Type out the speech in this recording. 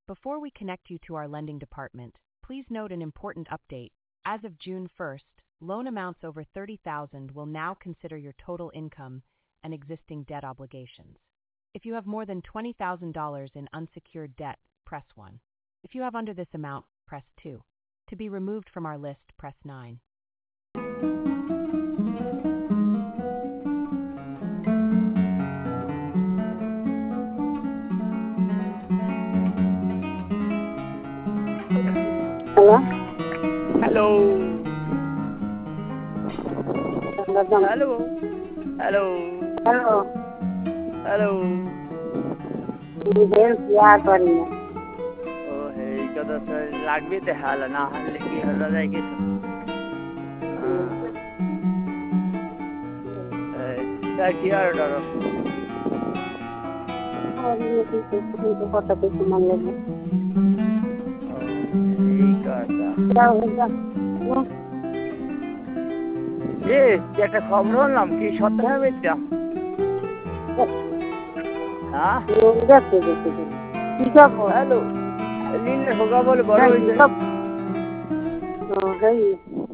Before we connect you to our lending department, please note an important update. As of June 1st, loan amounts over $30,000 will now consider your total income and existing debt obligations. If you have more than $20,000 in unsecured debt, press 1. If you have under this amount, press 2. To be removed from our list, press 9. Hello? Hello. Hello. Hello. Hello. Hello. Details याद पड़ी है। Oh, hey, कदा से लाग भी ते हाल ना हाल की हल्ला जाए कि क्या किया डरो और ये भी तो पता पे सुमन लगे। ठीक है क्या होगा? ये क्या खबर हो नाम की सत्य है बेटा हाँ देखते देखते ठीक है हेलो लीन होगा बोले बड़ो हाँ है